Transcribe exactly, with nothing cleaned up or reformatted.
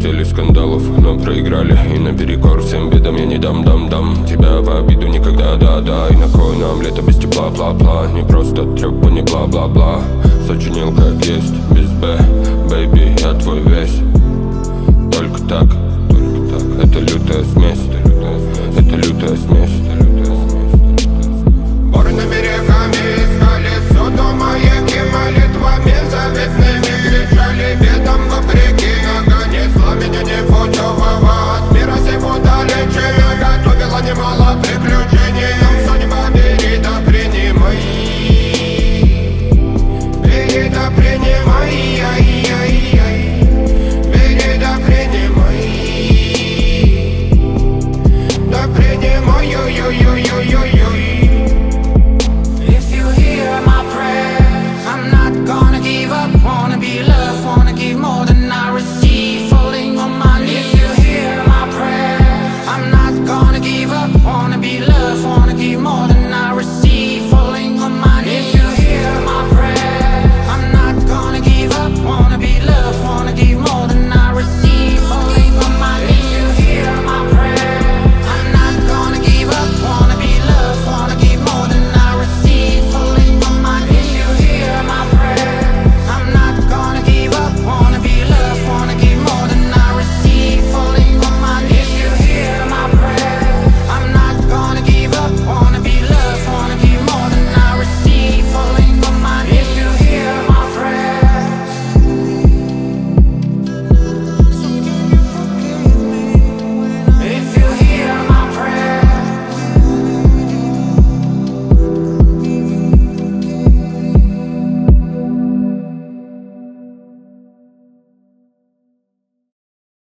хотели скандалов, но проиграли. И наперекор всем бедам я не дам-дам-дам тебя в обиду никогда, да-да. И на кой нам лето без тепла, бла-бла. Не просто трёпа, не бла-бла-бла. Сочинил как есть, без Б, бэйби, я твой весь. Только так, только так, это лютая смесь.